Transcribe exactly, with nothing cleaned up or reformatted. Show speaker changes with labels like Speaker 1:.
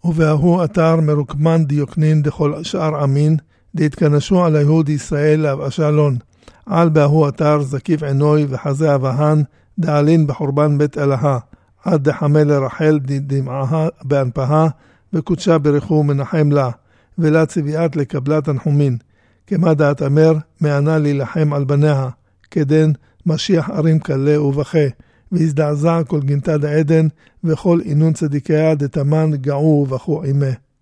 Speaker 1: ובהוא אתר מרוקמן דיוקנין דכל שאר עמין, דהתכנשו על היהוד ישראל לאבשלון. על בהוא אתר זקיף עינוי וחזה אבהן, דעלין בחורבן בית אלוהה, עד דחמל לרחל דמעה באנפהה, וקודשה ברכו מנחם לה, ולה צביעת לקבלת הנחומין. כמה דעת אמר, מענה להילחם על בניה, כדן משיח ערים קלה ובכה, והזדעזע כל גנתה דעדן, וכל עינון צדיקיה דתמן געו ובכו עימה.